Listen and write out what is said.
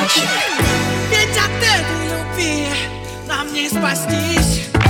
мальчик. Ведь от этой любви нам не спастись.